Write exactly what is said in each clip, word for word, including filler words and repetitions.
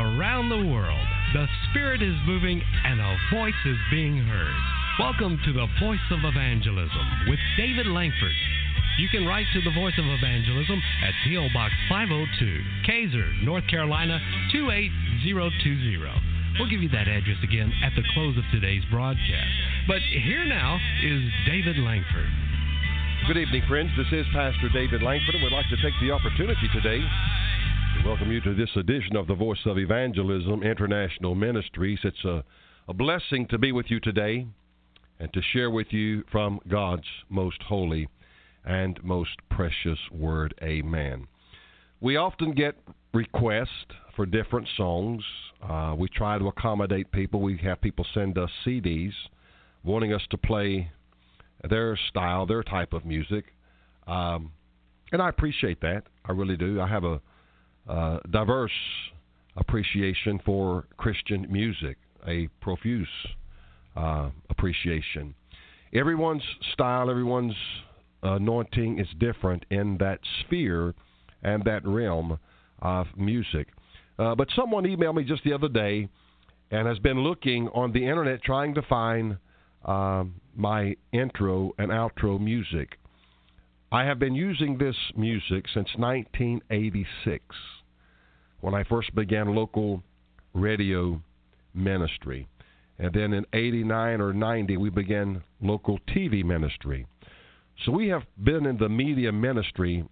around the world. The Spirit is moving and a voice is being heard. Welcome to the Voice of Evangelism with David Langford. You can write to the Voice of Evangelism at P O. Box five oh two, Kaiser, North Carolina two eight zero two zero. We'll give you that address again at the close of today's broadcast. But here now is David Langford. Good evening, friends. This is Pastor David Langford, and we'd like to take the opportunity today to welcome you to this edition of the Voice of Evangelism International Ministries. It's a, a blessing to be with you today and to share with you from God's most holy and most precious word. Amen. We often get requests for different songs. Uh, we try to accommodate people. We have people send us C Ds wanting us to play their style, their type of music. Um, and I appreciate that. I really do. I have a uh, diverse appreciation for Christian music, a profuse uh, appreciation. Everyone's style, everyone's anointing is different in that sphere and that realm of music. Uh, but someone emailed me just the other day and has been looking on the internet trying to find um, my intro and outro music. I have been using this music since nineteen eighty-six, when I first began local radio ministry. And then in eighty-nine or ninety, we began local T V ministry. So we have been in the media ministry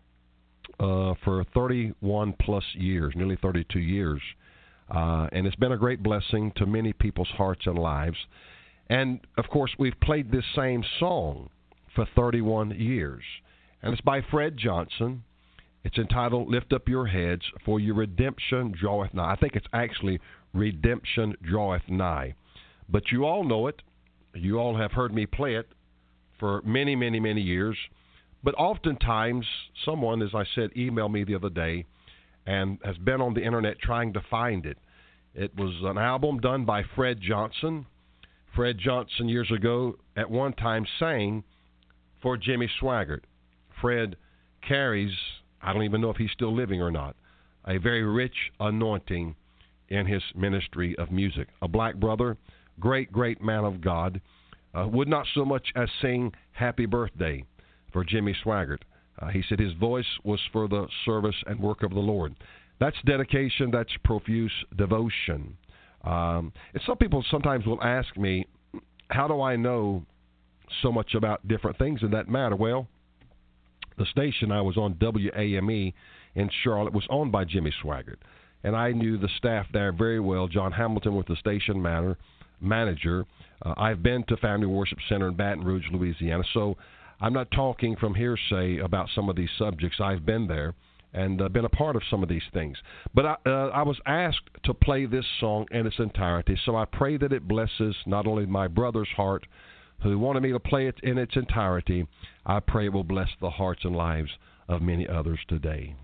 uh, for thirty-one plus years, nearly thirty-two years. Uh, and it's been a great blessing to many people's hearts and lives. And, of course, we've played this same song for thirty-one years. And it's by Fred Johnson. It's entitled, Lift Up Your Heads, For Your Redemption Draweth Nigh. I think it's actually Redemption Draweth Nigh. But you all know it. You all have heard me play it for many, many, many years. But oftentimes, someone, as I said, emailed me the other day and has been on the internet trying to find it. It was an album done by Fred Johnson. Fred Johnson, years ago, at one time sang for Jimmy Swaggart. Fred carries, I don't even know if he's still living or not, a very rich anointing in his ministry of music. A black brother, great, great man of God, uh, would not so much as sing Happy Birthday for Jimmy Swaggart. Uh, he said his voice was for the service and work of the Lord. That's dedication, that's profuse devotion. Um, and some people sometimes will ask me, how do I know so much about different things in that matter? Well, the station I was on, W A M E in Charlotte, was owned by Jimmy Swaggart. And I knew the staff there very well. John Hamilton was the station man- manager. Uh, I've been to Family Worship Center in Baton Rouge, Louisiana. So I'm not talking from hearsay about some of these subjects. I've been there and uh, been a part of some of these things. But I, uh, I was asked to play this song in its entirety, so I pray that it blesses not only my brother's heart, who wanted me to play it in its entirety. I pray it will bless the hearts and lives of many others today.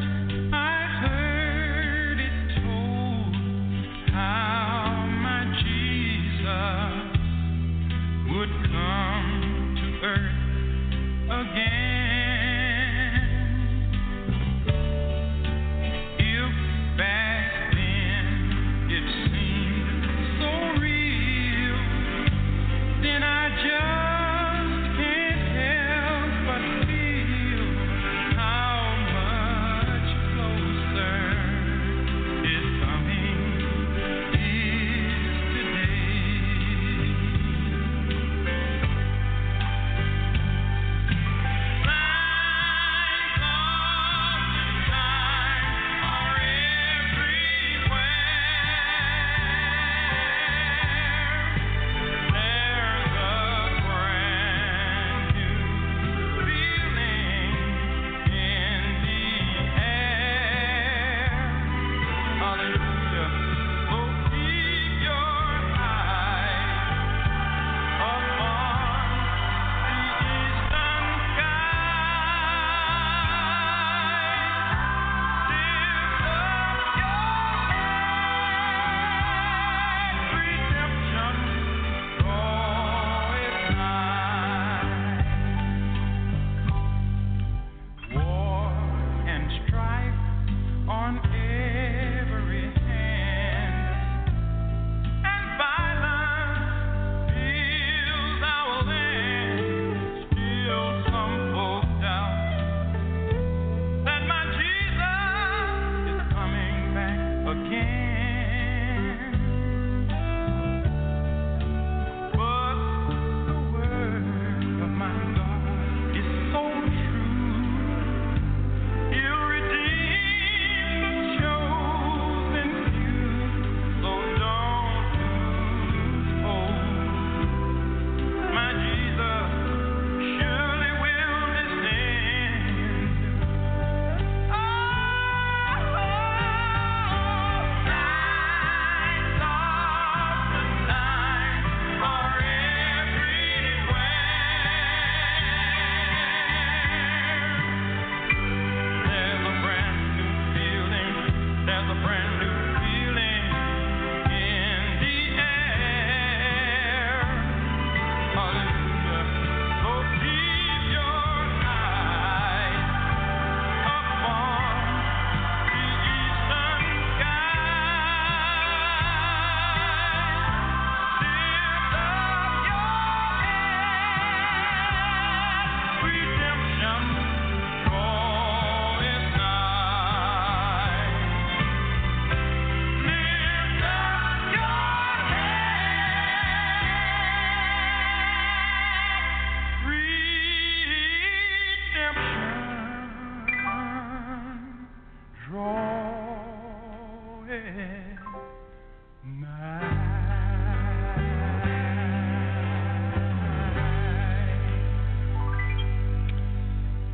My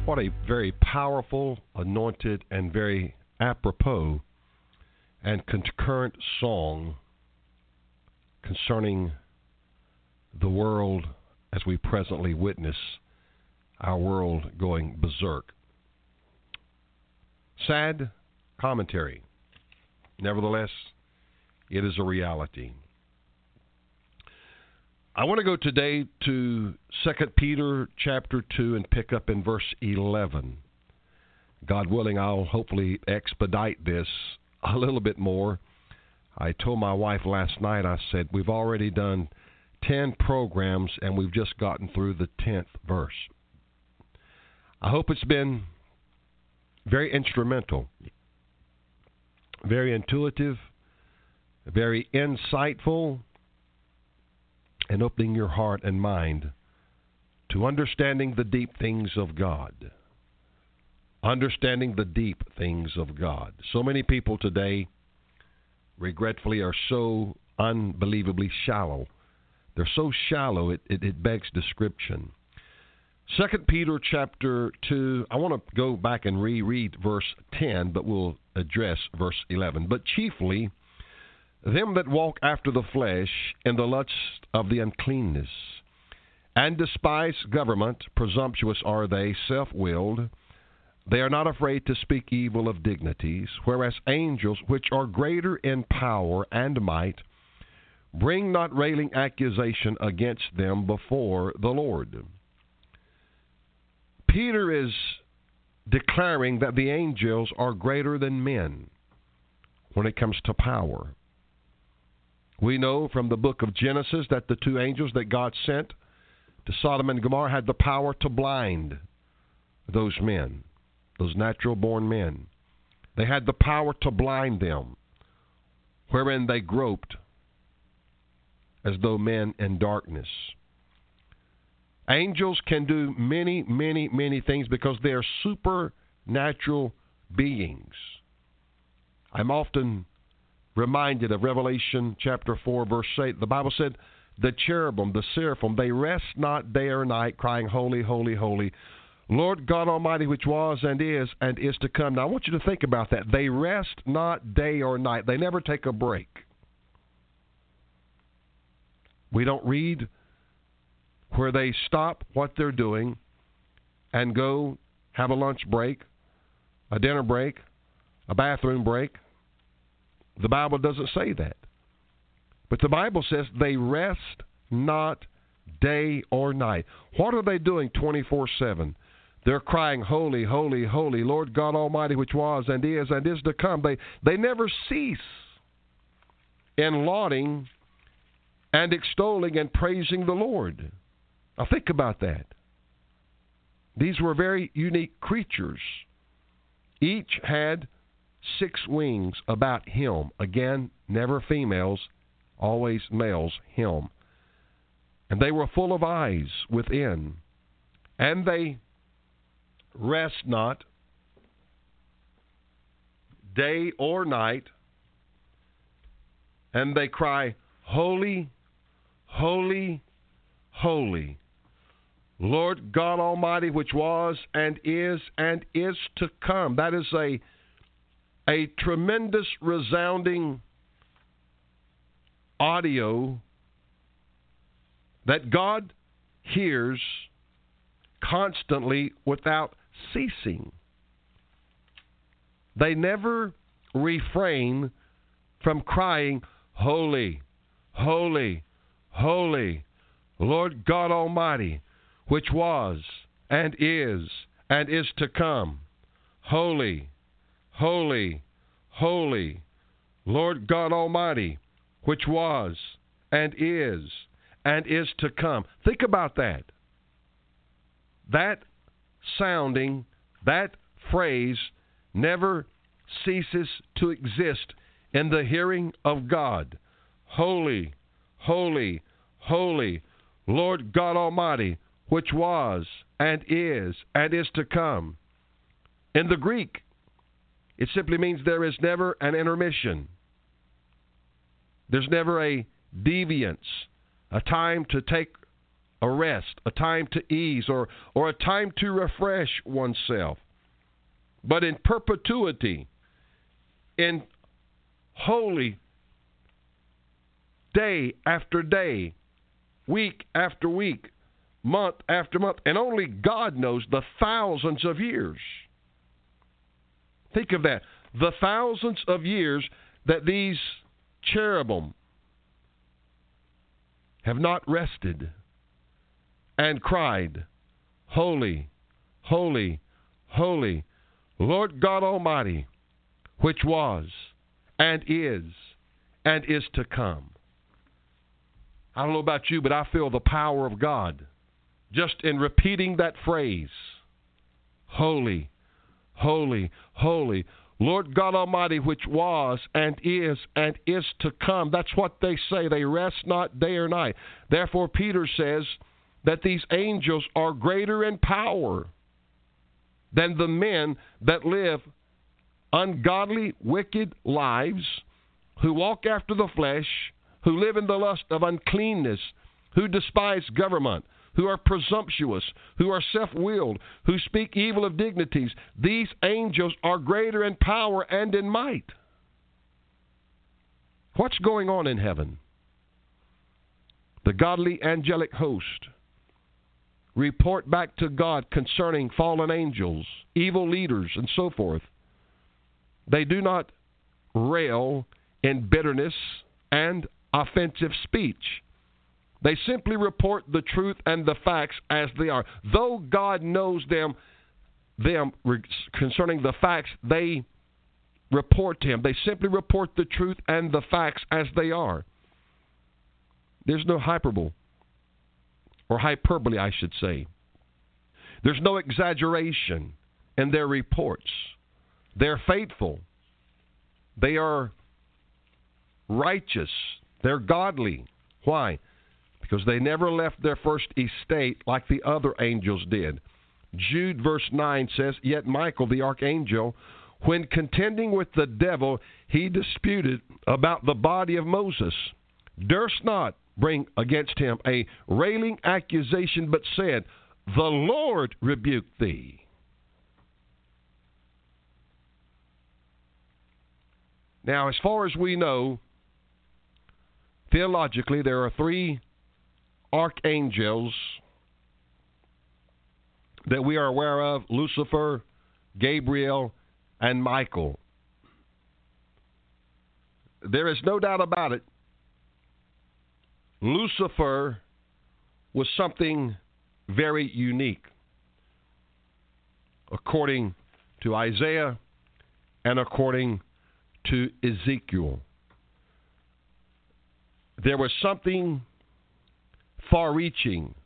What a very powerful, anointed, and very apropos and concurrent song concerning the world as we presently witness our world going berserk. Sad commentary. Nevertheless, it is a reality. I want to go today to Second Peter chapter two and pick up in verse eleven. God willing, I'll hopefully expedite this a little bit more. I told my wife last night, I said, we've already done ten programs and we've just gotten through the tenth verse. I hope it's been very instrumental, very intuitive, very insightful, and opening your heart and mind to understanding the deep things of God. Understanding the deep things of God. So many people today, regretfully, are so unbelievably shallow. They're so shallow, it, it, it begs description. Second Peter chapter two, I want to go back and reread verse ten, but we'll address verse eleven. But chiefly, them that walk after the flesh in the lust of the uncleanness, and despise government, presumptuous are they, self-willed. They are not afraid to speak evil of dignities, whereas angels, which are greater in power and might, bring not railing accusation against them before the Lord. Peter is declaring that the angels are greater than men when it comes to power. We know from the book of Genesis that the two angels that God sent to Sodom and Gomorrah had the power to blind those men, those natural-born men. They had the power to blind them, wherein they groped as though men in darkness. Angels can do many, many, many things because they are supernatural beings. I'm often reminded of Revelation chapter four, verse eight. The Bible said, the cherubim, the seraphim, they rest not day or night, crying, holy, holy, holy, Lord God Almighty, which was and is and is to come. Now, I want you to think about that. They rest not day or night. They never take a break. We don't read where they stop what they're doing and go have a lunch break, a dinner break, a bathroom break. The Bible doesn't say that. But the Bible says they rest not day or night. What are they doing twenty-four seven? They're crying, holy, holy, holy, Lord God Almighty, which was and is and is to come. They, they never cease in lauding and extolling and praising the Lord. Now think about that. These were very unique creatures. Each had six wings about him. Again, never females, always males, him. And they were full of eyes within. And they rest not day or night. And they cry, holy, holy, holy, Lord God Almighty, which was and is and is to come. That is a A tremendous resounding audio that God hears constantly without ceasing. They never refrain from crying, holy, holy, holy, Lord God Almighty, which was and is and is to come. Holy, holy, holy, Lord God Almighty, which was and is and is to come. Think about that. That sounding, that phrase never ceases to exist in the hearing of God. Holy, holy, holy, Lord God Almighty, which was and is and is to come. In the Greek, it simply means there is never an intermission. There's never a deviance, a time to take a rest, a time to ease, or, or a time to refresh oneself, but in perpetuity, in holy day after day, week after week, month after month, and only God knows the thousands of years. Think of that. The thousands of years that these cherubim have not rested and cried, Holy, holy, holy, Lord God Almighty, which was and is and is to come. I don't know about you, but I feel the power of God just in repeating that phrase, Holy, holy, holy, Lord God Almighty, which was and is and is to come. That's what they say. They rest not day or night. Therefore, Peter says that these angels are greater in power than the men that live ungodly, wicked lives, who walk after the flesh, who live in the lust of uncleanness, who despise government, who are presumptuous, who are self-willed, who speak evil of dignities. These angels are greater in power and in might. What's going on in heaven? The godly angelic host report back to God concerning fallen angels, evil leaders, and so forth. They do not rail in bitterness and offensive speech. They simply report the truth and the facts as they are. Though God knows them, them concerning the facts, they report to Him. They simply report the truth and the facts as they are. There's no hyperbole, or hyperbole, I should say. There's no exaggeration in their reports. They're faithful. They are righteous. They're godly. Why? Because they never left their first estate like the other angels did. Jude verse nine says, Yet Michael the archangel, when contending with the devil, he disputed about the body of Moses, durst not bring against him a railing accusation, but said, The Lord rebuke thee. Now, as far as we know, theologically, there are three archangels that we are aware of: Lucifer, Gabriel, and Michael. There is no doubt about it. Lucifer was something very unique, according to Isaiah and according to Ezekiel. There was something far-reaching.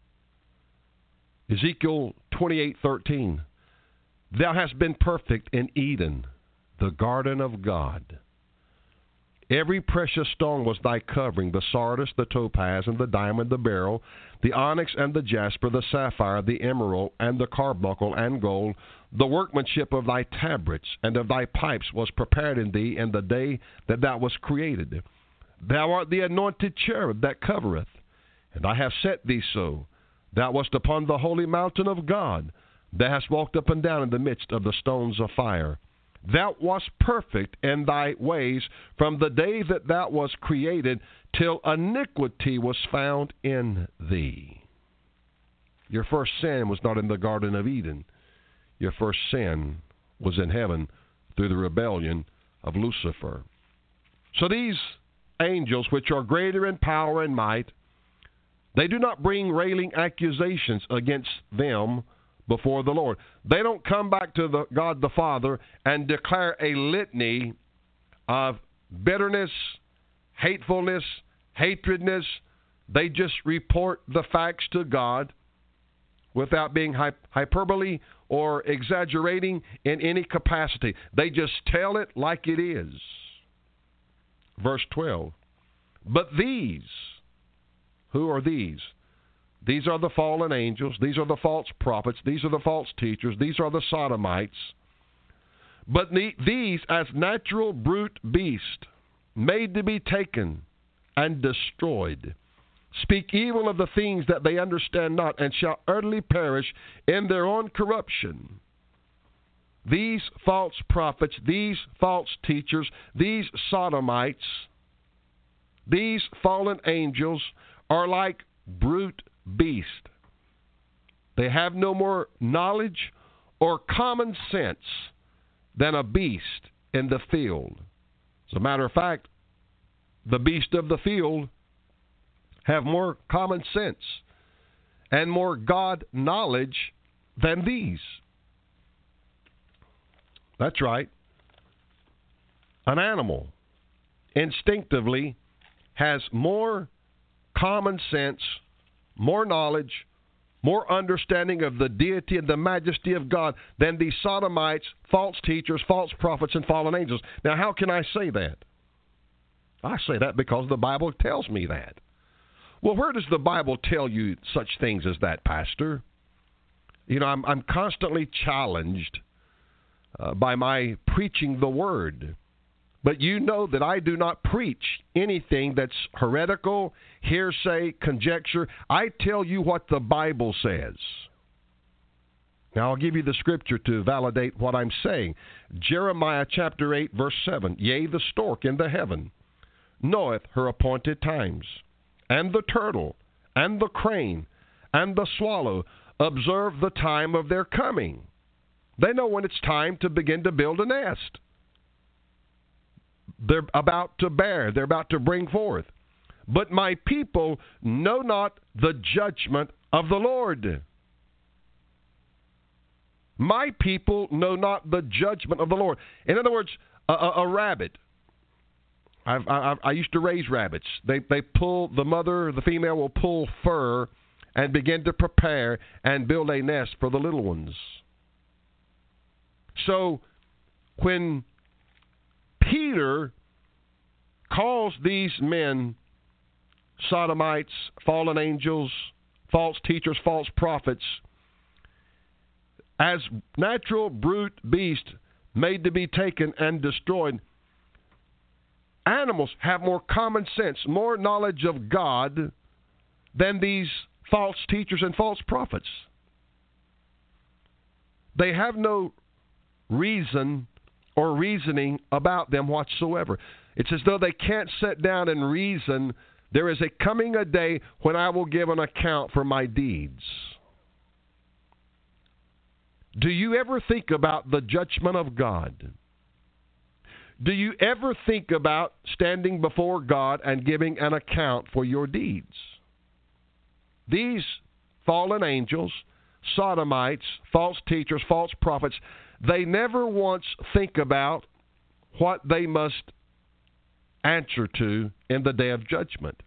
Ezekiel twenty-eight thirteen. Thou hast been perfect in Eden, the garden of God. Every precious stone was thy covering, the sardius, the topaz, and the diamond, the beryl, the onyx and the jasper, the sapphire, the emerald, and the carbuncle and gold. The workmanship of thy tabrets and of thy pipes was prepared in thee in the day that thou wast created. Thou art the anointed cherub that covereth, and I have set thee so. Thou wast upon the holy mountain of God. Thou hast walked up and down in the midst of the stones of fire. Thou wast perfect in thy ways from the day that thou wast created till iniquity was found in thee. Your first sin was not in the Garden of Eden. Your first sin was in heaven through the rebellion of Lucifer. So these angels, which are greater in power and might, they do not bring railing accusations against them before the Lord. They don't come back to the God the Father and declare a litany of bitterness, hatefulness, hatredness. They just report the facts to God without being hyperbole or exaggerating in any capacity. They just tell it like it is. Verse twelve. But these, who are these? These are the fallen angels. These are the false prophets. These are the false teachers. These are the sodomites. But these, as natural brute beasts, made to be taken and destroyed, speak evil of the things that they understand not, and shall utterly perish in their own corruption. These false prophets, these false teachers, these sodomites, these fallen angels are like brute beasts. They have no more knowledge or common sense than a beast in the field. As a matter of fact, the beasts of the field have more common sense and more God knowledge than these. That's right. An animal instinctively has more common sense, more knowledge, more understanding of the deity and the majesty of God than these sodomites, false teachers, false prophets, and fallen angels. Now, how can I say that? I say that because the Bible tells me that. Well, where does the Bible tell you such things as that, Pastor? You know, I'm, I'm constantly challenged uh, by my preaching the Word. But you know that I do not preach anything that's heretical, hearsay, conjecture. I tell you what the Bible says. Now, I'll give you the scripture to validate what I'm saying. Jeremiah chapter eight, verse seven. Yea, the stork in the heaven knoweth her appointed times, and the turtle, and the crane, and the swallow observe the time of their coming. They know when it's time to begin to build a nest. They're about to bear. They're about to bring forth. But my people know not the judgment of the Lord. My people know not the judgment of the Lord. In other words, a, a, a rabbit. I've, I, I used to raise rabbits. They they pull, the mother, the female will pull fur and begin to prepare and build a nest for the little ones. So when Peter calls these men sodomites, fallen angels, false teachers, false prophets, as natural brute beasts made to be taken and destroyed. Animals have more common sense, more knowledge of God than these false teachers and false prophets. They have no reason or reasoning about them whatsoever. It's as though they can't sit down and reason. There is a coming a day when I will give an account for my deeds. Do you ever think about the judgment of God? Do you ever think about standing before God and giving an account for your deeds? These fallen angels, sodomites, false teachers, false prophets, they never once think about what they must answer to in the day of judgment.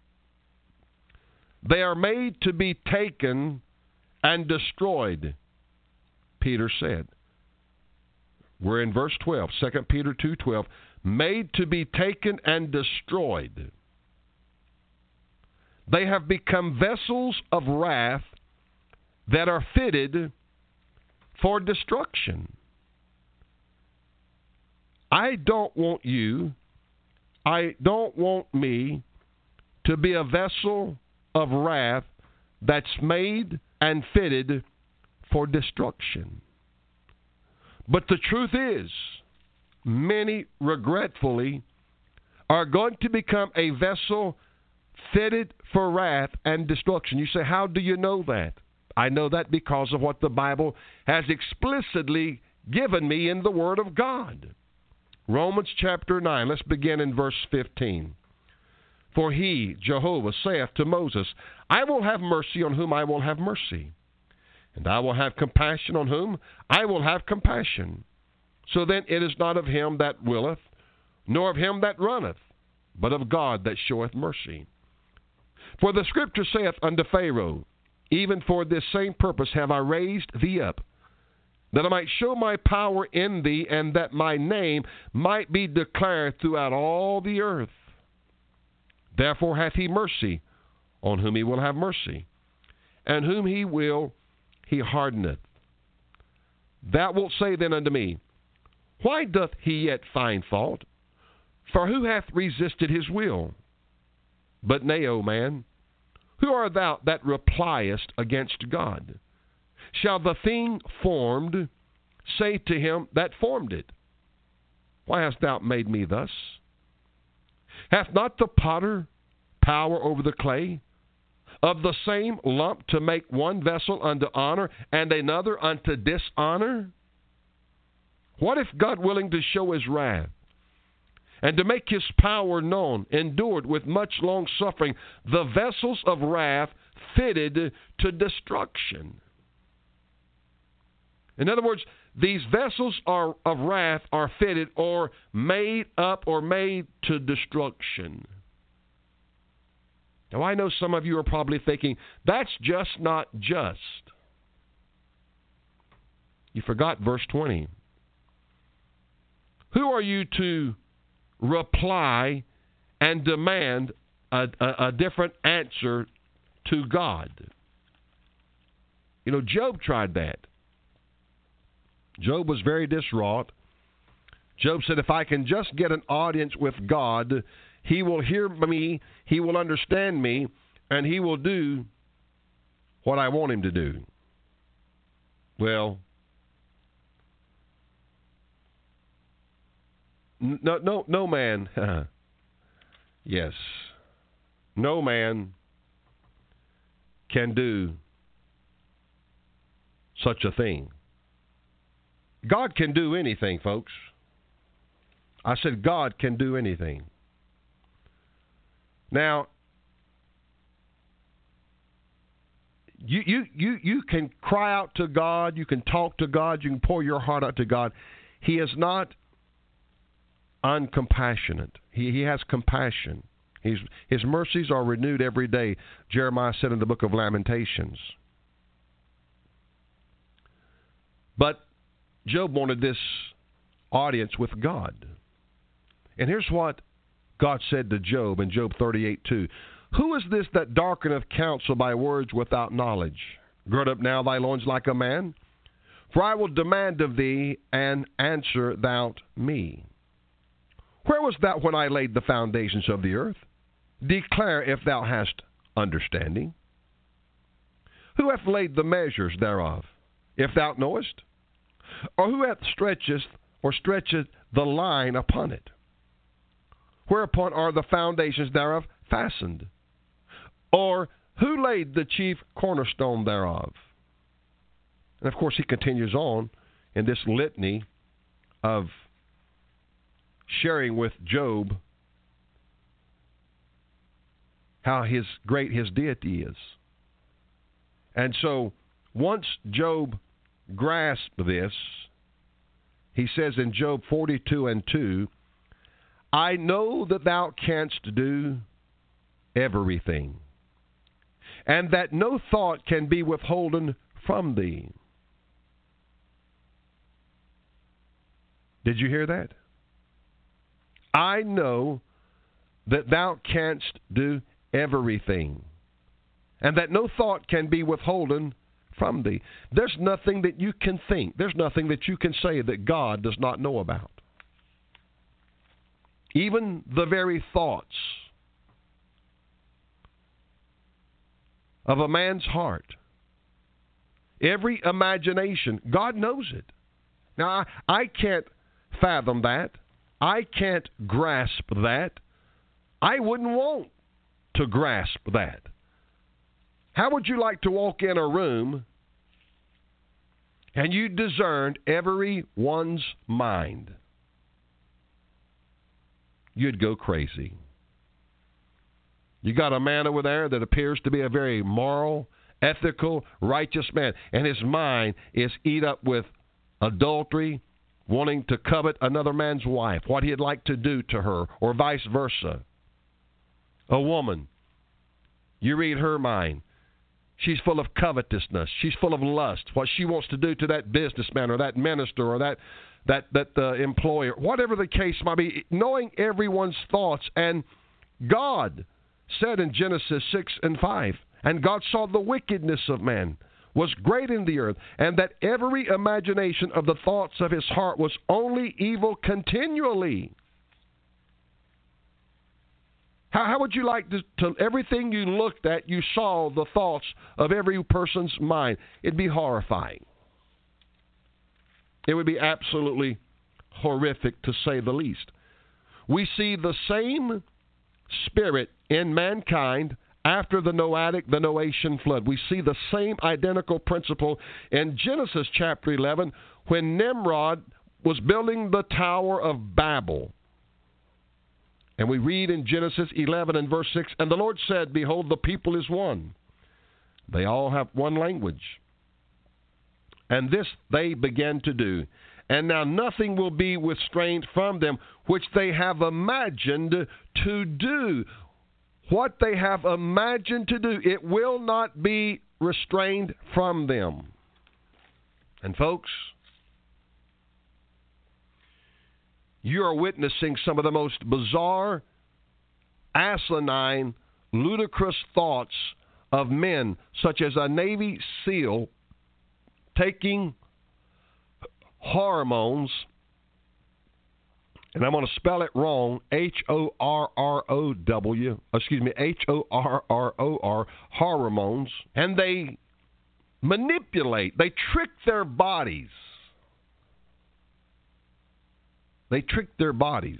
They are made to be taken and destroyed, Peter said. We're in verse twelve, Second Peter two twelve, made to be taken and destroyed. They have become vessels of wrath that are fitted for destruction. I don't want you, I don't want me to be a vessel of wrath that's made and fitted for destruction. But the truth is, many regretfully are going to become a vessel fitted for wrath and destruction. You say, how do you know that? I know that because of what the Bible has explicitly given me in the Word of God. Romans chapter nine, let's begin in verse fifteen. For he, Jehovah, saith to Moses, I will have mercy on whom I will have mercy, and I will have compassion on whom I will have compassion. So then it is not of him that willeth, nor of him that runneth, but of God that showeth mercy. For the Scripture saith unto Pharaoh, even for this same purpose have I raised thee up, that I might show my power in thee, and that my name might be declared throughout all the earth. Therefore hath he mercy on whom he will have mercy, and whom he will he hardeneth. Thou wilt say then unto me, why doth he yet find fault? For who hath resisted his will? But nay, O man, Who art thou that repliest against God? Shall the thing formed say to him that formed it, why hast thou made me thus? Hath not the potter power over the clay, of the same lump to make one vessel unto honor and another unto dishonor? What if God, willing to show his wrath and to make his power known, endured with much long suffering the vessels of wrath fitted to destruction? In other words, these vessels are, of wrath are fitted or made up or made to destruction. Now, I know some of you are probably thinking, that's just not just. You forgot verse twenty. Who are you to reply and demand a, a, a different answer to God? You know, Job tried that. Job was very distraught. Job said, if I can just get an audience with God, he will hear me, he will understand me, and he will do what I want him to do. Well, no, no, no man, yes, no man can do such a thing. God can do anything, folks. I said God can do anything. Now, you, you, you, you can cry out to God, you can talk to God, you can pour your heart out to God. He is not uncompassionate. He, he has compassion. He's, his mercies are renewed every day, Jeremiah said in the book of Lamentations. But Job wanted this audience with God. And here's what God said to Job in Job thirty-eight two. Who is this that darkeneth counsel by words without knowledge? Gird up now thy loins like a man, for I will demand of thee, and answer thou me. Where was thou when I laid the foundations of the earth? Declare if thou hast understanding. Who hath laid the measures thereof, if thou knowest? Or who hath stretcheth or stretcheth the line upon it? Whereupon are the foundations thereof fastened? Or who laid the chief cornerstone thereof? And of course he continues on in this litany of sharing with Job how his great his deity is. And so once Job grasped this, he says in Job forty-two and two, I know that thou canst do everything, and that no thought can be withholden from thee. Did you hear that? I know that thou canst do everything, and that no thought can be withholden from thee. There's nothing that you can think, there's nothing that you can say that God does not know about. Even the very thoughts of a man's heart, every imagination, God knows it. Now, I, I can't fathom that. I can't grasp that. I wouldn't want to grasp that. How would you like to walk in a room and you discerned everyone's mind? You'd go crazy. You got a man over there that appears to be a very moral, ethical, righteous man, and his mind is eat up with adultery, wanting to covet another man's wife, what he'd like to do to her, or vice versa. A woman, you read her mind. She's full of covetousness. She's full of lust. What she wants to do to that businessman or that minister or that that that uh, employer, whatever the case might be, knowing everyone's thoughts. And God said in Genesis six and five, and God saw the wickedness of man was great in the earth, and that every imagination of the thoughts of his heart was only evil continually. How, how would you like to, to, everything you looked at, you saw the thoughts of every person's mind? It'd be horrifying. It would be absolutely horrific, to say the least. We see the same spirit in mankind after the Noahic, the Noachian flood. We see the same identical principle in Genesis chapter eleven when Nimrod was building the Tower of Babel. And we read in Genesis eleven and verse six, "And the Lord said, Behold, the people is one. They all have one language. And this they began to do. And now nothing will be restrained from them, which they have imagined to do." What they have imagined to do, it will not be restrained from them. And folks, you are witnessing some of the most bizarre, asinine, ludicrous thoughts of men, such as a Navy SEAL taking hormones, and I'm going to spell it wrong, H O R R O W, excuse me, H O R R O R, hormones, and they manipulate, they trick their bodies. They trick their bodies.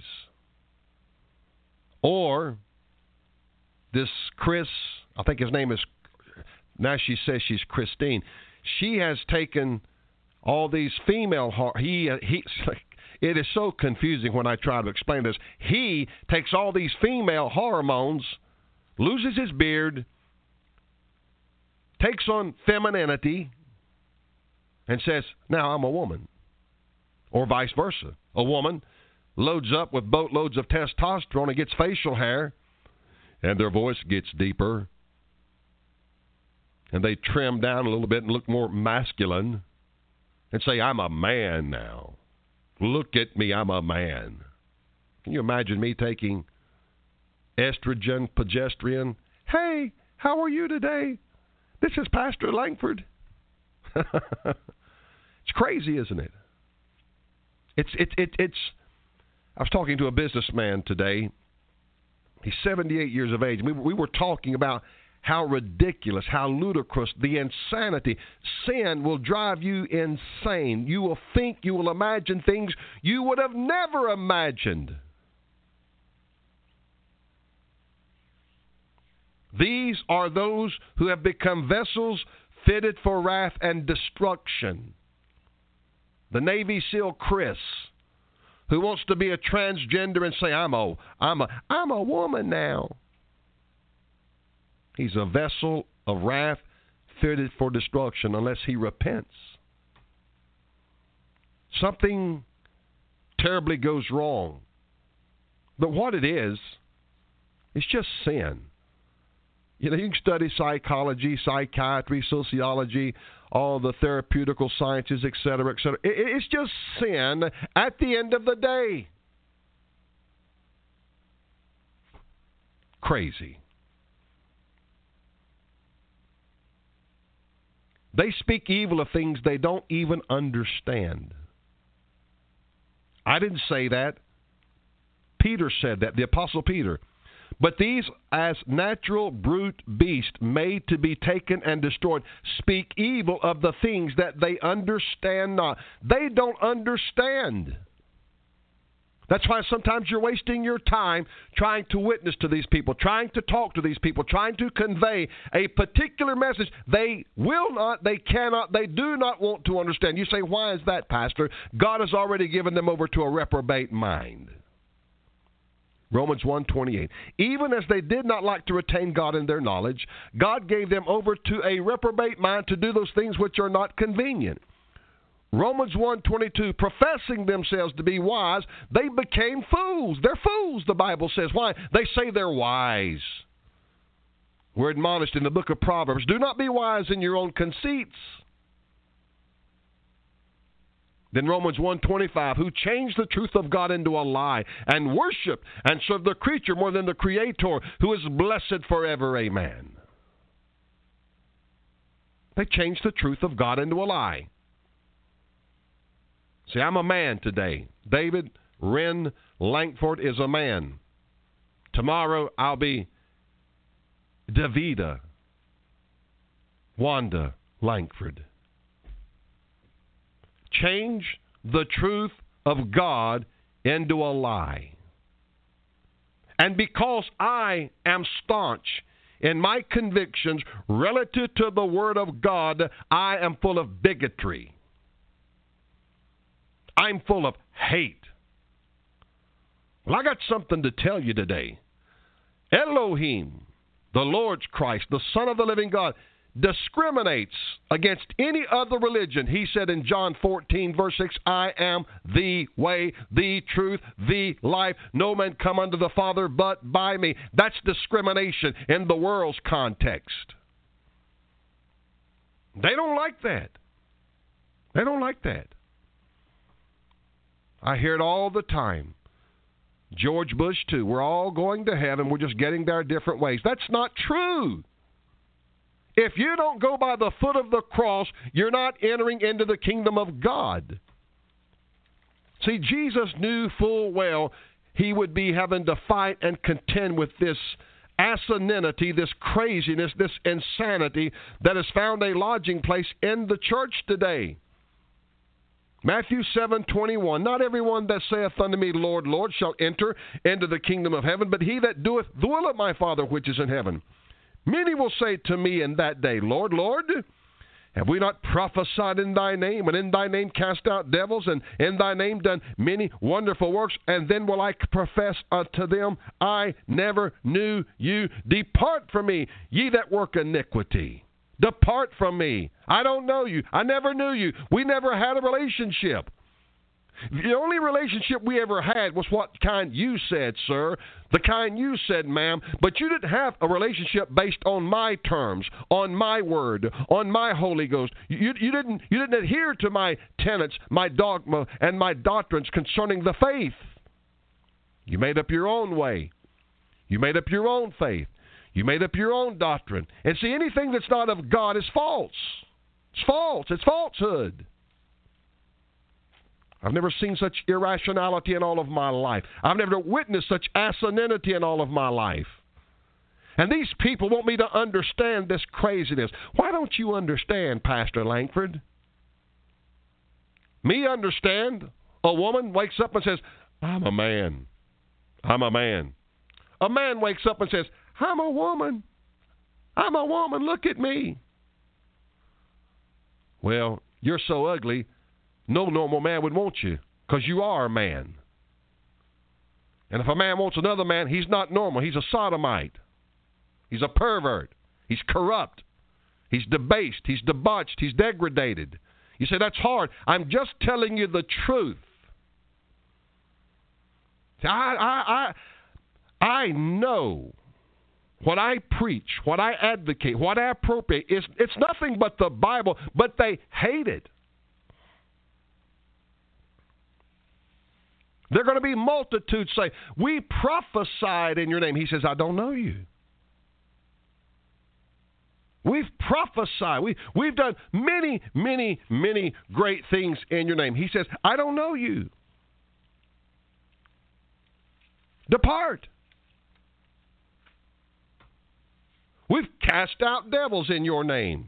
Or this Chris, I think his name is, now she says she's Christine, she has taken all these female, he, he, it is so confusing when I try to explain this. He takes all these female hormones, loses his beard, takes on femininity, and says, now I'm a woman. Or vice versa. A woman loads up with boatloads of testosterone and gets facial hair, and their voice gets deeper, and they trim down a little bit and look more masculine and say, I'm a man now. Look at me, I'm a man. Can you imagine me taking estrogen, progesterone? Hey, how are you today? This is Pastor Langford. It's crazy, isn't it? It's it's it, it's. I was talking to a businessman today. He's seventy-eight years of age. We we were talking about how ridiculous, how ludicrous, the insanity. Sin will drive you insane. You will think, you will imagine things you would have never imagined. These are those who have become vessels fitted for wrath and destruction. The Navy SEAL Chris, who wants to be a transgender and say, I'm a, I'm a, I'm a woman now. He's a vessel of wrath fitted for destruction unless he repents. Something terribly goes wrong. But what it is, it's just sin. You know, you can study psychology, psychiatry, sociology, all the therapeutical sciences, et cetera, et cetera. It's just sin at the end of the day. Crazy. They speak evil of things they don't even understand. I didn't say that. Peter said that, the Apostle Peter. But these, as natural brute beasts made to be taken and destroyed, speak evil of the things that they understand not. They don't understand. That's why sometimes you're wasting your time trying to witness to these people, trying to talk to these people, trying to convey a particular message they will not, they cannot, they do not want to understand. You say, why is that, Pastor? God has already given them over to a reprobate mind. Romans one twenty-eight. Even as they did not like to retain God in their knowledge, God gave them over to a reprobate mind to do those things which are not convenient. Romans one twenty-two, professing themselves to be wise, they became fools. They're fools, the Bible says. Why? They say they're wise. We're admonished in the book of Proverbs, do not be wise in your own conceits. Then Romans one twenty-five, who changed the truth of God into a lie and worship and serve the creature more than the Creator, who is blessed forever. Amen. They changed the truth of God into a lie. See, I'm a man today. David Wren Langford is a man. Tomorrow I'll be Davida Wanda Langford. Change the truth of God into a lie. And because I am staunch in my convictions relative to the Word of God, I am full of bigotry. I'm full of hate. Well, I got something to tell you today. Elohim, the Lord's Christ, the Son of the living God, discriminates against any other religion. He said in John fourteen, verse six, I am the way, the truth, the life. No man come unto the Father but by me. That's discrimination in the world's context. They don't like that. They don't like that. I hear it all the time. George Bush, too. We're all going to heaven. We're just getting there different ways. That's not true. If you don't go by the foot of the cross, you're not entering into the kingdom of God. See, Jesus knew full well he would be having to fight and contend with this asininity, this craziness, this insanity that has found a lodging place in the church today. Matthew seven twenty-one, not everyone that saith unto me, Lord, Lord, shall enter into the kingdom of heaven, but he that doeth the will of my Father which is in heaven. Many will say to me in that day, Lord, Lord, have we not prophesied in thy name, and in thy name cast out devils, and in thy name done many wonderful works? And then will I profess unto them, I never knew you. Depart from me, ye that work iniquity. Depart from me. I don't know you. I never knew you. We never had a relationship. The only relationship we ever had was what kind you said, sir, the kind you said, ma'am, but you didn't have a relationship based on my terms, on my word, on my Holy Ghost. You, you didn't you didn't adhere to my tenets, my dogma, and my doctrines concerning the faith. You made up your own way. You made up your own faith. You made up your own doctrine. And see, anything that's not of God is false. It's false. It's falsehood. I've never seen such irrationality in all of my life. I've never witnessed such asininity in all of my life. And these people want me to understand this craziness. Why don't you understand, Pastor Langford? Me understand? A woman wakes up and says, I'm a man. I'm a man. A man wakes up and says, I'm a woman. I'm a woman. Look at me. Well, you're so ugly, no normal man would want you because you are a man. And if a man wants another man, he's not normal. He's a sodomite. He's a pervert. He's corrupt. He's debased. He's debauched. He's degraded. You say, that's hard. I'm just telling you the truth. I, I, I, I know what I preach, what I advocate, what I appropriate, is it's nothing but the Bible, but they hate it. There are going to be multitudes say, we prophesied in your name. He says, I don't know you. We've prophesied. We, we've done many, many, many great things in your name. He says, I don't know you. Depart. We've cast out devils in your name.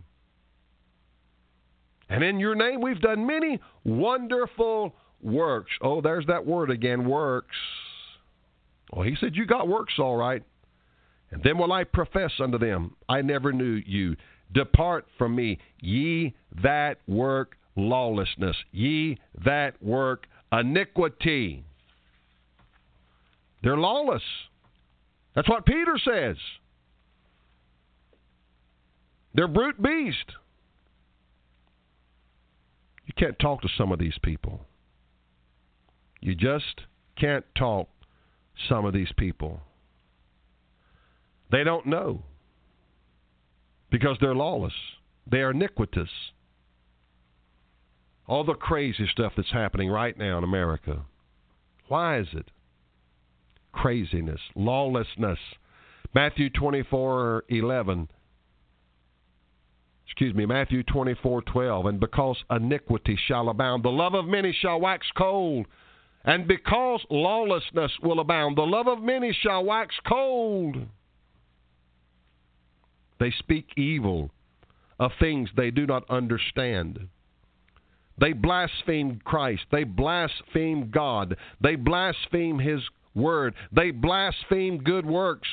And in your name we've done many wonderful works. Oh, there's that word again, works. Well, he said, you got works all right. And then will I profess unto them, I never knew you. Depart from me, ye that work lawlessness, ye that work iniquity. They're lawless. That's what Peter says. They're brute beast. You can't talk to some of these people. You just can't talk some of these people. They don't know because they're lawless. They are iniquitous. All the crazy stuff that's happening right now in America. Why is it? Craziness, lawlessness. Matthew twenty-four eleven. Excuse me, Matthew twenty-four twelve. And because iniquity shall abound, the love of many shall wax cold. And because lawlessness will abound, the love of many shall wax cold. They speak evil of things they do not understand. They blaspheme Christ. They blaspheme God. They blaspheme His word. They blaspheme good works.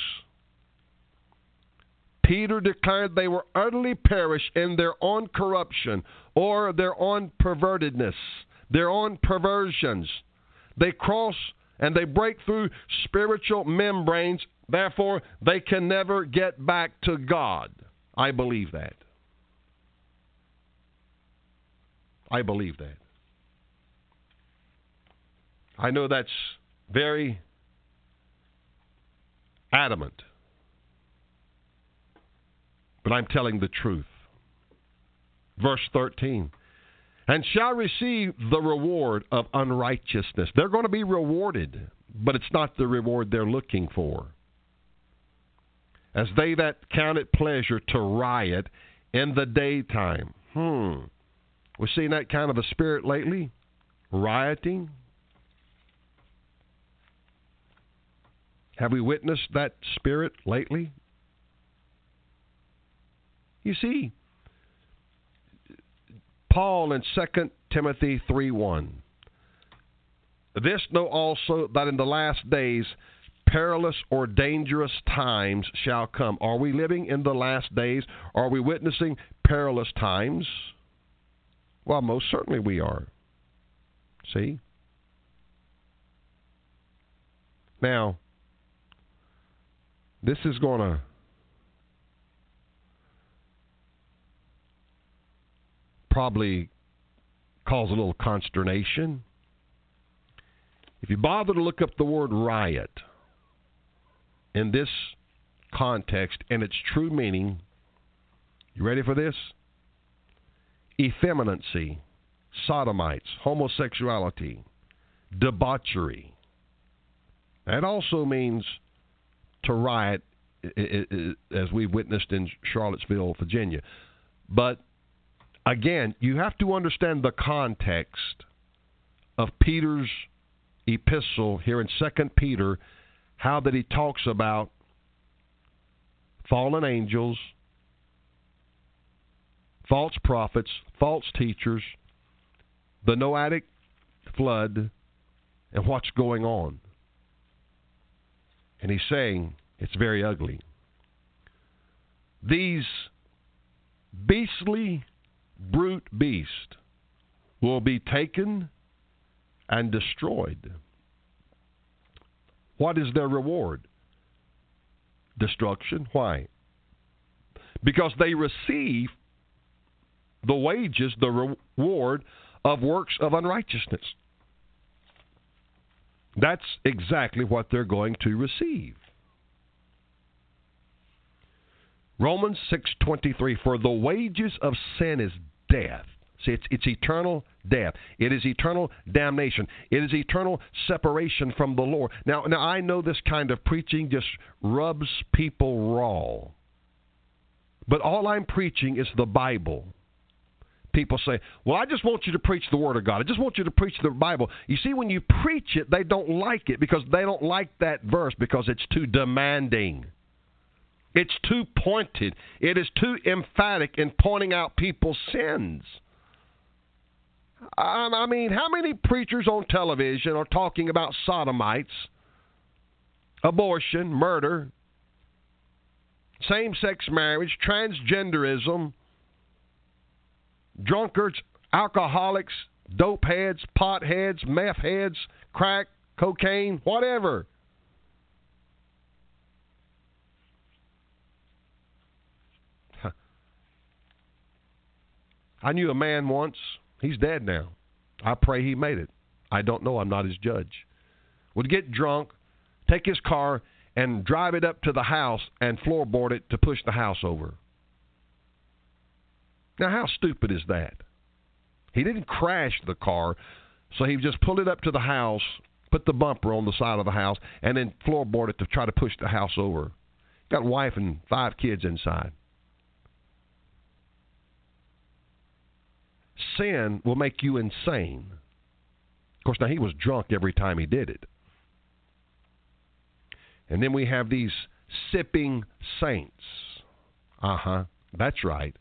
Peter declared they were utterly perished in their own corruption or their own pervertedness, their own perversions. They cross and they break through spiritual membranes. Therefore, they can never get back to God. I believe that. I believe that. I know that's very adamant, but I'm telling the truth. Verse thirteen, and shall receive the reward of unrighteousness. They're going to be rewarded, but it's not the reward they're looking for. As they that count it pleasure to riot in the daytime. Hmm. We've seen that kind of a spirit lately, rioting. Have we witnessed that spirit lately? You see, Paul in Second Timothy three one, this know also that in the last days perilous or dangerous times shall come. Are we living in the last days? Are we witnessing perilous times? Well, most certainly we are. See? Now, this is going to probably cause a little consternation. If you bother to look up the word riot in this context and its true meaning, you ready for this? Effeminacy, sodomites, homosexuality, debauchery. That also means to riot, as we witnessed in Charlottesville, Virginia. But again, you have to understand the context of Peter's epistle here in Second Peter, how that he talks about fallen angels, false prophets, false teachers, the Noahic flood, and what's going on. And he's saying it's very ugly. These beastly, brute beasts will be taken and destroyed. What is their reward? Destruction. Why? Because they receive the wages, the reward of works of unrighteousness. That's exactly what they're going to receive. Romans six twenty-three, for the wages of sin is death. See, it's, it's eternal death. It is eternal damnation. It is eternal separation from the Lord. Now, now, I know this kind of preaching just rubs people raw. But all I'm preaching is the Bible. People say, well, I just want you to preach the Word of God. I just want you to preach the Bible. You see, when you preach it, they don't like it because they don't like that verse because it's too demanding. It's too pointed. It is too emphatic in pointing out people's sins. I mean, how many preachers on television are talking about sodomites, abortion, murder, same-sex marriage, transgenderism, drunkards, alcoholics, dope heads, pot heads, meth heads, crack, cocaine, whatever? I knew a man once. He's dead now. I pray he made it. I don't know. I'm not his judge. Would get drunk, take his car, and drive it up to the house and floorboard it to push the house over. Now, how stupid is that? He didn't crash the car, so he just pulled it up to the house, put the bumper on the side of the house, and then floorboard it to try to push the house over. Got a wife and five kids inside. Sin will make you insane. Of course, now he was drunk every time he did it. And then we have these sipping saints. Uh-huh, that's right.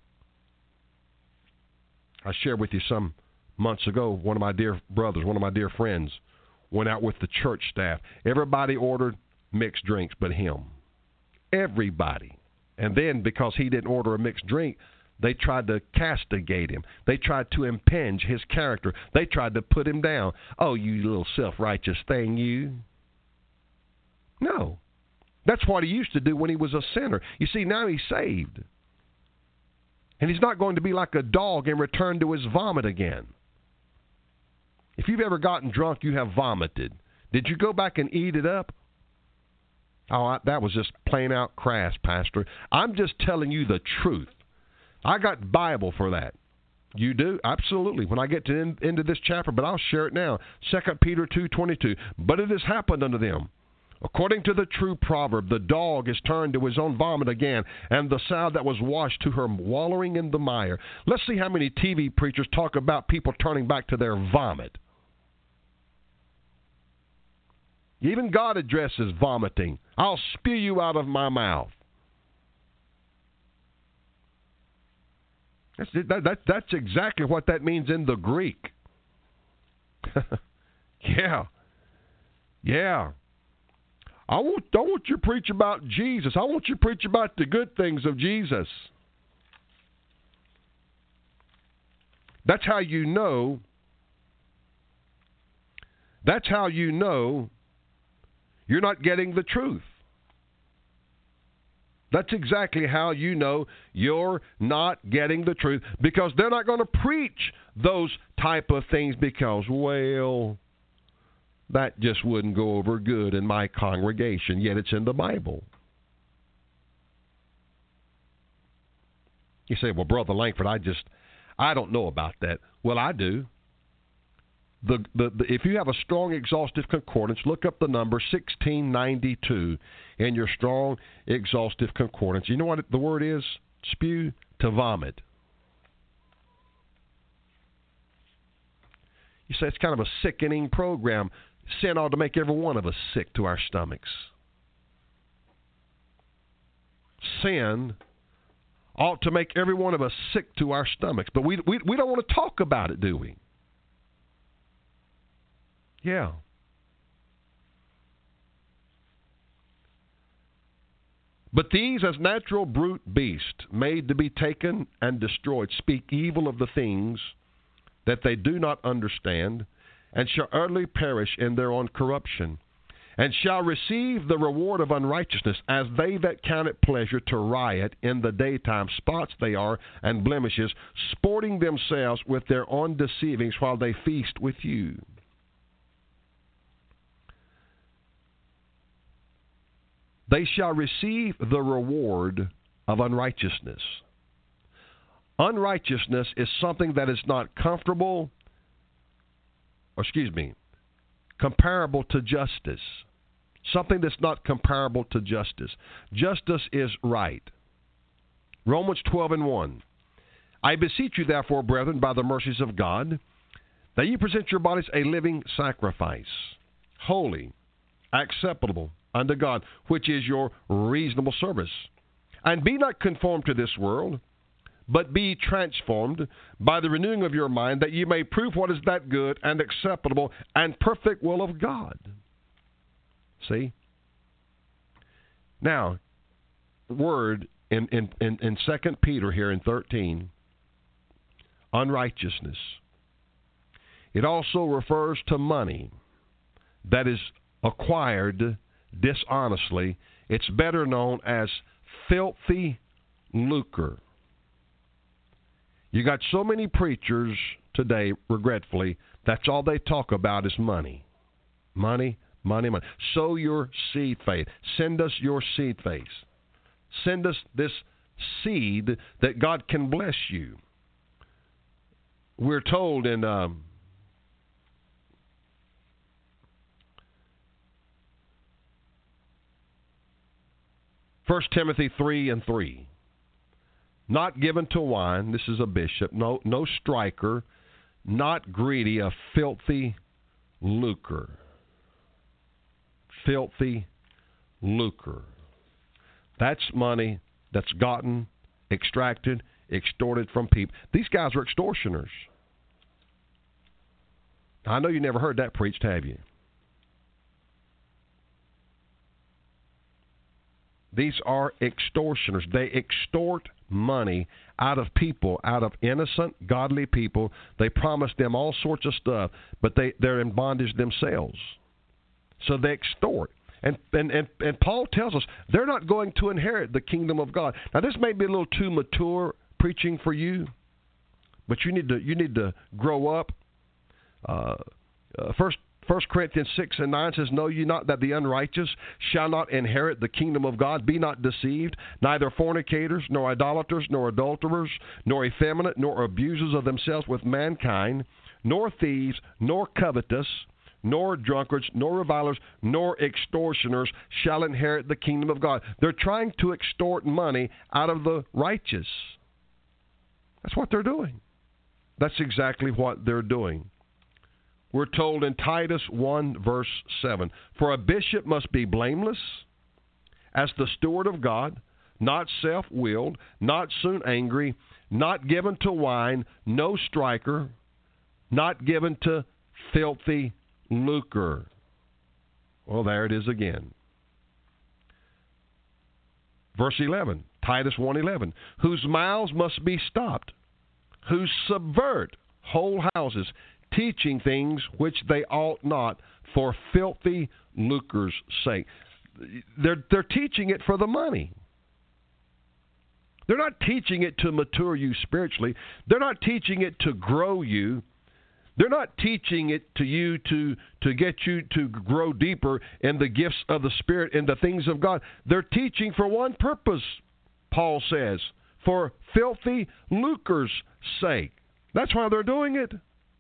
I shared with you some months ago, one of my dear brothers, one of my dear friends, went out with the church staff. Everybody ordered mixed drinks but him. Everybody. And then because he didn't order a mixed drink, they tried to castigate him. They tried to impinge his character. They tried to put him down. Oh, you little self-righteous thing, you. No. That's what he used to do when he was a sinner. You see, now he's saved. And he's not going to be like a dog and return to his vomit again. If you've ever gotten drunk, you have vomited. Did you go back and eat it up? Oh, I, that was just plain out crass, Pastor. I'm just telling you the truth. I got Bible for that. You do? Absolutely. When I get to the end of this chapter, but I'll share it now. Second Peter two twenty-two. But it has happened unto them, according to the true proverb, the dog is turned to his own vomit again, and the sow that was washed to her wallowing in the mire. Let's see how many T V preachers talk about people turning back to their vomit. Even God addresses vomiting. I'll spew you out of my mouth. That's, that, that, that's exactly what that means in the Greek. yeah. Yeah. I want, I want you to preach about Jesus. I want you to preach about the good things of Jesus. That's how you know. That's how you know you're not getting the truth. That's exactly how you know you're not getting the truth, because they're not going to preach those type of things because, well, that just wouldn't go over good in my congregation, yet it's in the Bible. You say, well, Brother Langford, I just, I don't know about that. Well, I do. The, the, the, if you have a strong exhaustive concordance, look up the number sixteen ninety-two in your strong exhaustive concordance. You know what the word is? Spew, to vomit. You say it's kind of a sickening program. Sin ought to make every one of us sick to our stomachs. Sin ought to make every one of us sick to our stomachs. But we, we, we don't want to talk about it, do we? Yeah. But these, as natural brute beasts, made to be taken and destroyed, speak evil of the things that they do not understand, and shall utterly perish in their own corruption, and shall receive the reward of unrighteousness, as they that count it pleasure to riot in the daytime. Spots they are, and blemishes, sporting themselves with their own deceivings while they feast with you. They shall receive the reward of unrighteousness. Unrighteousness is something that is not comfortable, or excuse me, comparable to justice. Something that's not comparable to justice. Justice is right. Romans twelve and one. I beseech you, therefore, brethren, by the mercies of God, that ye present your bodies a living sacrifice, holy, acceptable unto God, which is your reasonable service. And be not conformed to this world, but be transformed by the renewing of your mind, that ye may prove what is that good and acceptable and perfect will of God. See? Now, word in, in, in, in Second Peter here in thirteen, unrighteousness. It also refers to money that is acquired dishonestly. It's better known as filthy lucre. You got so many preachers today, regretfully, that's all they talk about is money. Money, money, money. Sow your seed faith. Send us your seed faith. Send us this seed that God can bless you. We're told in um, First Timothy three and three. Not given to wine, this is a bishop, no, no striker, not greedy, a filthy lucre. Filthy lucre. That's money that's gotten, extracted, extorted from people. These guys are extortioners. I know you never heard that preached, have you? These are extortioners. They extort money out of people, out of innocent, godly people. They promise them all sorts of stuff, but they, they're in bondage themselves. So they extort. And, and, and, and Paul tells us they're not going to inherit the kingdom of God. Now, this may be a little too mature preaching for you, but you need to you need to grow up. Uh, uh, first, First Corinthians six and nine says, "Know ye not that the unrighteous shall not inherit the kingdom of God? Be not deceived. Neither fornicators, nor idolaters, nor adulterers, nor effeminate, nor abusers of themselves with mankind, nor thieves, nor covetous, nor drunkards, nor revilers, nor extortioners shall inherit the kingdom of God." They're trying to extort money out of the righteous. That's what they're doing. That's exactly what they're doing. We're told in Titus one, verse seven, "For a bishop must be blameless, as the steward of God, not self-willed, not soon angry, not given to wine, no striker, not given to filthy lucre." Well, there it is again. Verse eleven, Titus one eleven, "Whose mouths must be stopped, who subvert whole houses, teaching things which they ought not, for filthy lucre's sake." They're, they're teaching it for the money. They're not teaching it to mature you spiritually. They're not teaching it to grow you. They're not teaching it to you to, to get you to grow deeper in the gifts of the Spirit and the things of God. They're teaching for one purpose, Paul says, for filthy lucre's sake. That's why they're doing it.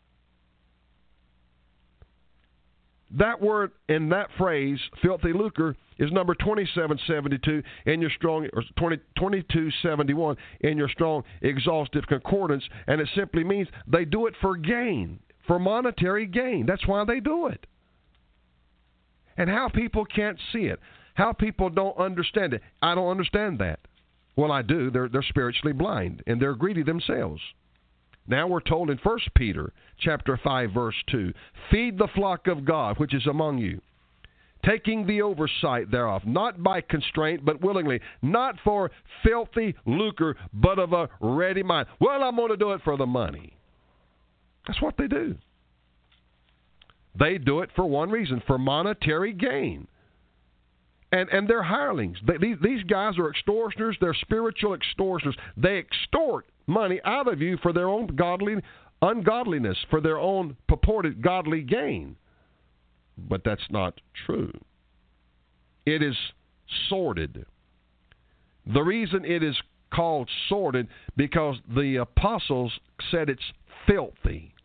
That word in that phrase, filthy lucre, is number twenty-seven seventy-two in your strong, or twenty-two seventy-one in your strong exhaustive concordance, and it simply means they do it for gain, for monetary gain. That's why they do it. And how people can't see it, how people don't understand it. I don't understand that. Well, I do. They're they're spiritually blind, and they're greedy themselves. Now we're told in First Peter chapter five, verse two, "Feed the flock of God, which is among you, taking the oversight thereof, not by constraint, but willingly, not for filthy lucre, but of a ready mind." Well, I'm going to do it for the money. That's what they do. They do it for one reason, for monetary gain. And and they're hirelings. They, these, these guys are extortioners. They're spiritual extortioners. They extort money out of you for their own godly ungodliness, for their own purported godly gain. But that's not true. It is sordid. The reason it is called sordid, because the apostles said it's filthy.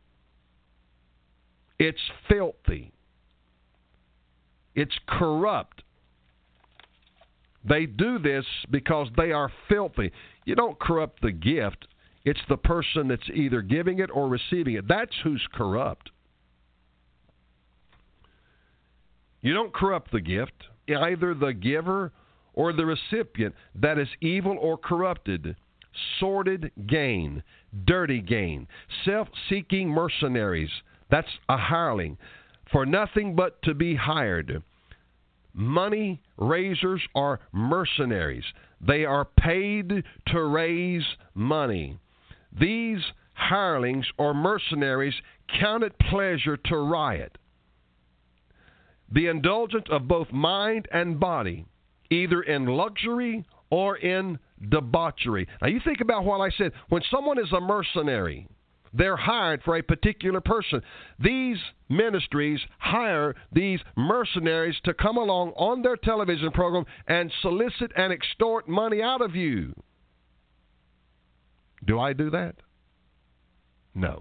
It's filthy. It's corrupt. They do this because they are filthy. You don't corrupt the gift. It's the person that's either giving it or receiving it. That's who's corrupt. You don't corrupt the gift. Either the giver or the recipient. That is evil or corrupted. Sordid gain. Dirty gain. Self-seeking mercenaries. That's a hireling. For nothing but to be hired. Money raisers are mercenaries. They are paid to raise money. These hirelings or mercenaries count it pleasure to riot. The indulgence of both mind and body, either in luxury or in debauchery. Now you think about what I said. When someone is a mercenary, they're hired for a particular person. These ministries hire these mercenaries to come along on their television program and solicit and extort money out of you. Do I do that? No.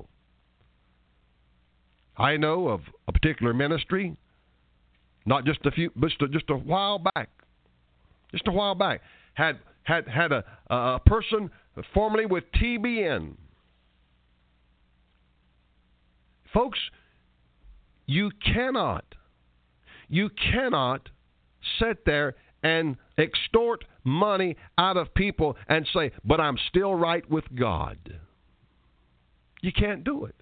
I know of a particular ministry, not just a few, but just a while back, just a while back, had had had a a person formerly with T B N. Folks, You cannot, you cannot sit there and extort money out of people and say, but I'm still right with God. You can't do it.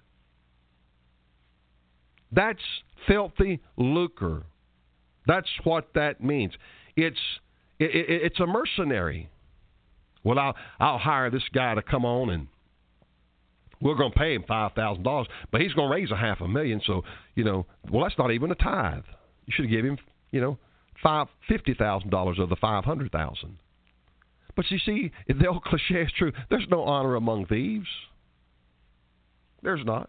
That's filthy lucre. That's what that means. It's it, it, it's a mercenary. Well, I'll, I'll hire this guy to come on and we're going to pay him five thousand dollars, but he's going to raise a half a million. So, you know, well, that's not even a tithe. You should give him, you know, five fifty thousand dollars of the five hundred thousand dollars. But you see, the old cliche is true. There's no honor among thieves. There's not.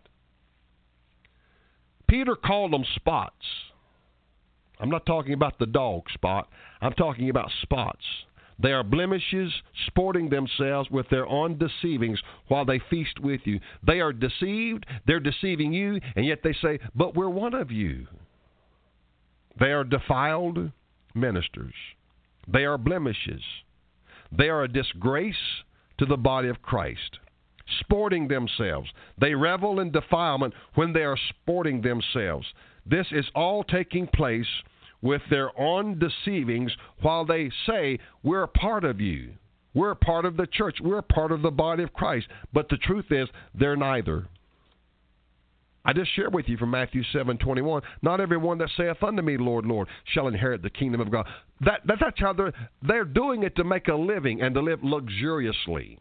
Peter called them spots. I'm not talking about the dog spot. I'm talking about spots. They are blemishes, sporting themselves with their own deceivings while they feast with you. They are deceived, they're deceiving you, and yet they say, but we're one of you. They are defiled ministers. They are blemishes. They are a disgrace to the body of Christ, sporting themselves. They revel in defilement when they are sporting themselves. This is all taking place with their own deceivings while they say, we're a part of you. We're a part of the church. We're a part of the body of Christ. But the truth is, they're neither. I just shared with you from Matthew seven twenty-one, not everyone that saith unto me, Lord, Lord, shall inherit the kingdom of God. That, that, that's how they're, they're doing it to make a living and to live luxuriously.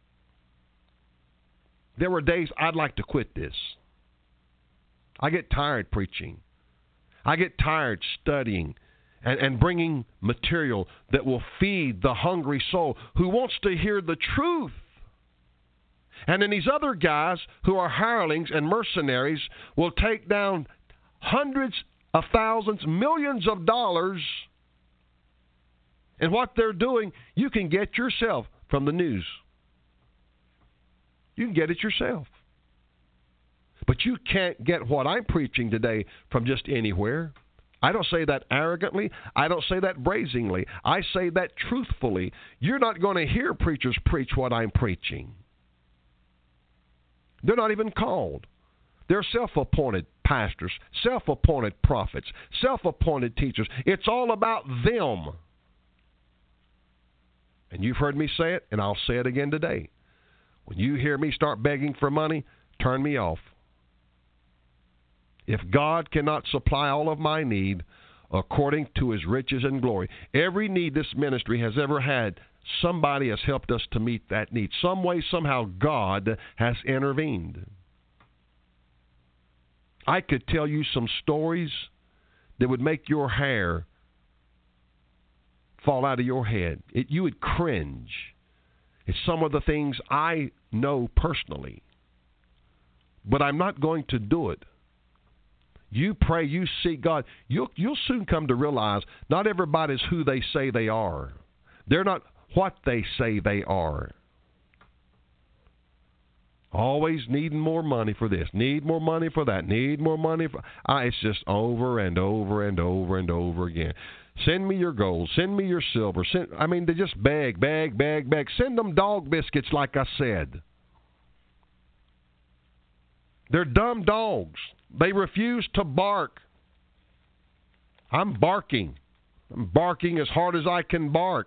There were days I'd like to quit this. I get tired preaching. I get tired studying and, and bringing material that will feed the hungry soul who wants to hear the truth. And then these other guys who are hirelings and mercenaries will take down hundreds of thousands, millions of dollars. And what they're doing, you can get yourself from the news. You can get it yourself. But you can't get what I'm preaching today from just anywhere. I don't say that arrogantly. I don't say that brazenly. I say that truthfully. You're not going to hear preachers preach what I'm preaching. They're not even called. They're self-appointed pastors, self-appointed prophets, self-appointed teachers. It's all about them. And you've heard me say it, and I'll say it again today. When you hear me start begging for money, turn me off. If God cannot supply all of my need according to his riches and glory, every need this ministry has ever had, somebody has helped us to meet that need. Some way, somehow, God has intervened. I could tell you some stories that would make your hair fall out of your head. It, you would cringe. It's some of the things I know personally. But I'm not going to do it. You pray, you seek God. You'll, you'll soon come to realize not everybody's who they say they are. They're not what they say they are. Always needing more money for this, need more money for that, need more money for... Ah, it's just over and over and over and over again. Send me your gold. Send me your silver. Send, I mean, they just beg, beg, beg, beg. Send them dog biscuits like I said. They're dumb dogs. They refuse to bark. I'm barking. I'm barking as hard as I can bark.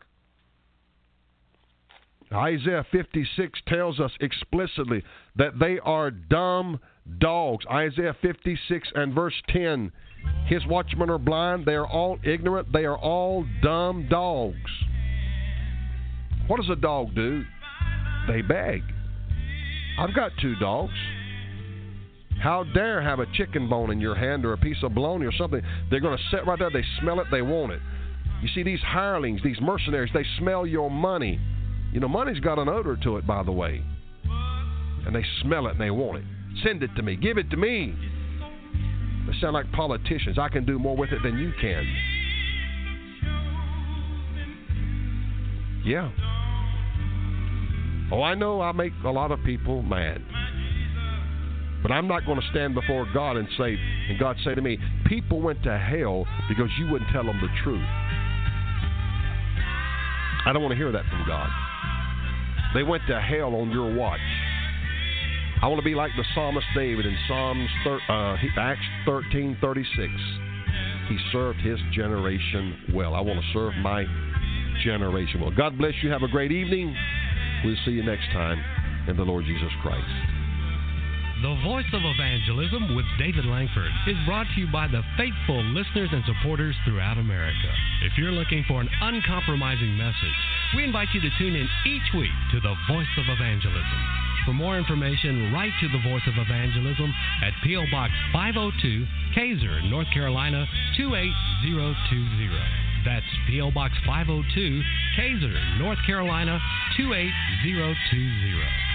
Isaiah fifty-six tells us explicitly that they are dumb dogs. Isaiah fifty-six and verse ten. His watchmen are blind. They are all ignorant. They are all dumb dogs. What does a dog do? They beg. I've got two dogs. How dare have a chicken bone in your hand or a piece of bologna or something? They're going to sit right there. They smell it. They want it. You see, these hirelings, these mercenaries, they smell your money. You know, money's got an odor to it, by the way. And they smell it and they want it. Send it to me. Give it to me. They sound like politicians. I can do more with it than you can. Yeah. Oh, I know I make a lot of people mad. But I'm not going to stand before God and say, and God say to me, people went to hell because you wouldn't tell them the truth. I don't want to hear that from God. They went to hell on your watch. I want to be like the psalmist David in Psalms thir- uh, Acts thirteen thirty-six. He served his generation well. I want to serve my generation well. God bless you. Have a great evening. We'll see you next time in the Lord Jesus Christ. The Voice of Evangelism with David Langford is brought to you by the faithful listeners and supporters throughout America. If you're looking for an uncompromising message, we invite you to tune in each week to the Voice of Evangelism. For more information, write to the Voice of Evangelism at P O. Box five oh two, Kaiser, North Carolina two eight zero two zero. That's P O. Box five oh two, Kaiser, North Carolina two eight zero two zero.